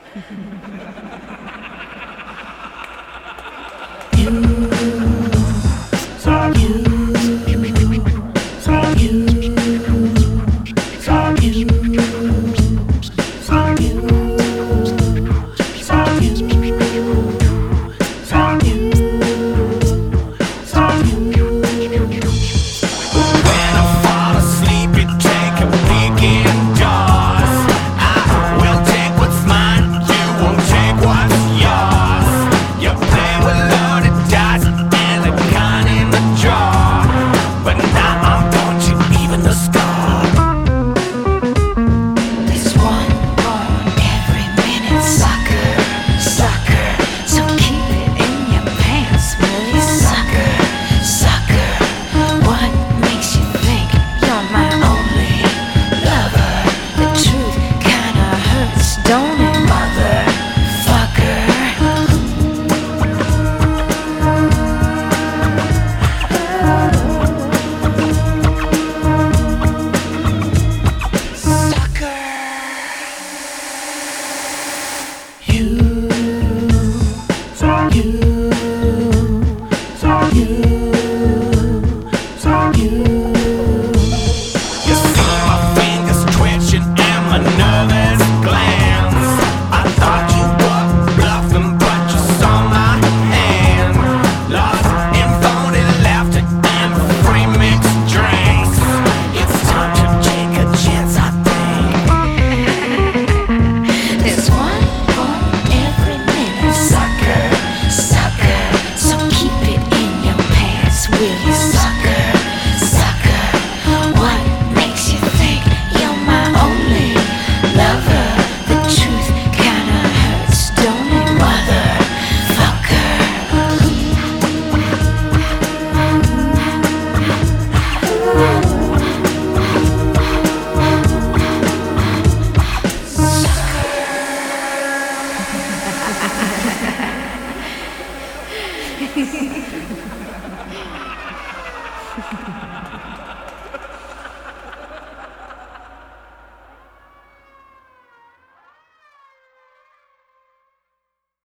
Don't it, motherfucker? Sucker. You. You see my fingers twitching and my nervous glands. I thought you were bluffing, but you saw my hand. Lost in phony laughter and free mixed drinks. It's time to take a chance, I think. There's one for every minute, sucker, sucker. So keep it in your pants, will you, sucker, sucker? What makes you think you're my only lover? The truth kinda hurts, don't it, motherfucker? Sucker.